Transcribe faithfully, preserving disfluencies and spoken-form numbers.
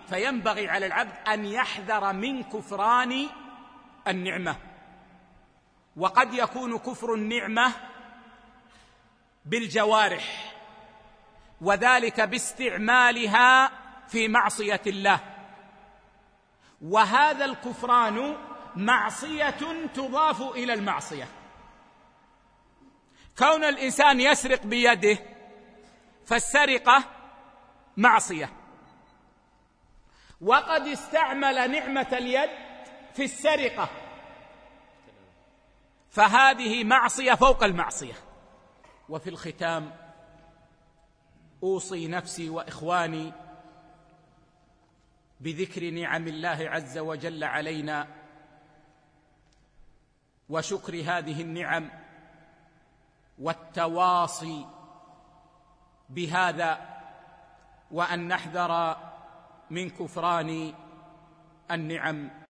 فينبغي على العبد أن يحذر من كفران النعمة. وقد يكون كفر النعمة بالجوارح، وذلك باستعمالها في معصية الله، وهذا الكفران معصية تضاف إلى المعصية. كون الإنسان يسرق بيده فالسرقة معصية، وقد استعمل نعمة اليد في السرقة فهذه معصية فوق المعصية. وفي الختام أوصي نفسي وإخواني بذكر نعم الله عز وجل علينا وشكر هذه النعم والتواصي بهذا، وأن نحذر من كفران النعم.